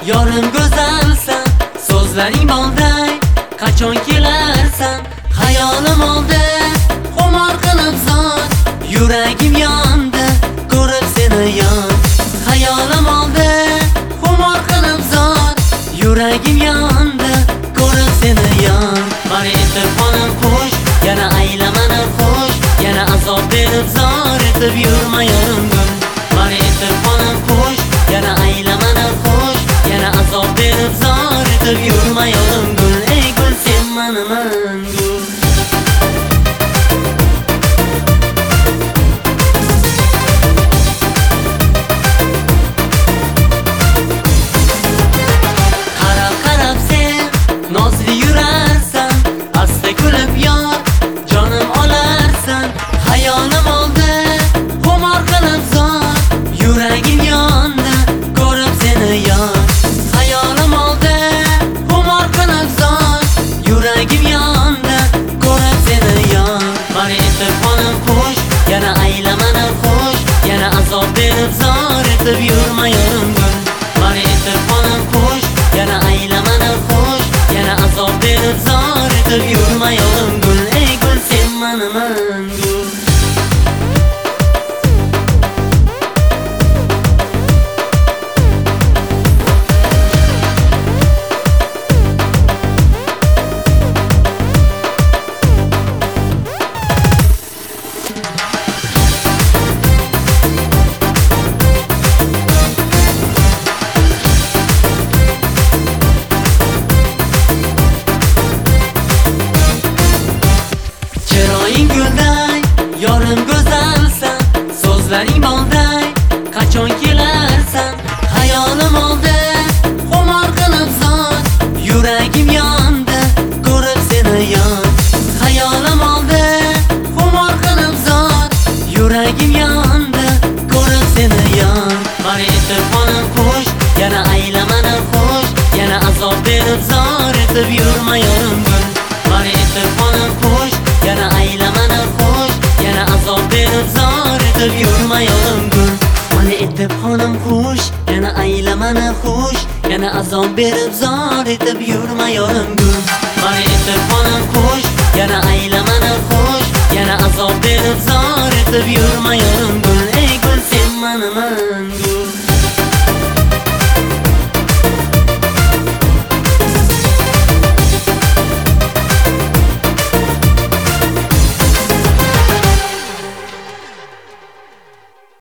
yorim go'zalsan, so'zlaring bolday, qachon kelarsan? Xayolim oldi, xumor qilib zot, yuragim yondi, ko'rib seni yon. Xayolim oldi, xumor qilib zot, yuragim yondi, ko'rib seni yon. Mani etib xonim xush, yana aylamani xush, yana azob berib zor etib yurma yorim gul. Mani etib xonim xush, yana aylamani xush, yana azob berib zor etib yurma yorim gul. Ey gul, sen maniman gul. Qarab sen nozli yurarsan, asta kulib yor, jonim olarsan. Xayolim oldi, xumor qilib zot, yuragim yondi, ko'rib seni yon. Xayolim oldi, xumor qilib zot, yuragim yondi, ko'rib seni yon. Mani etib xonim xush, yana aylamani xush, yana azob berib zor etib yurma yorim gul. Mani etib xonim xush, yana aylamani xush, yana azob berib zor etib yurma yorim gul. Ey gul, sen maniman gul. Chiroying gulday, yorim go'zalsan, so'zlaring bolday, qachon kelarsan? Xayolim oldi, xumor qilib zot, yuragim yondi, ko'rib seni yon. Xayolim oldi, xumor qilib zot, yuragim yondi, ko'rib seni yon. Mani etib xonim xush, yana aylamani xush, yana azob berib zor etib yurma yorim gul. Mani etib xonim xush, yana aylamani xush, yana azob berib zor etib yurma yorim gul. Mani etib xonim xush, yana aylamani xush, yana azob berib zor etib yurma yorim gul. Mani etib xonim xush, yana aylamani xush, yana azob berib zor etib yurma yorim gul. Ey gul, sen maniman gul.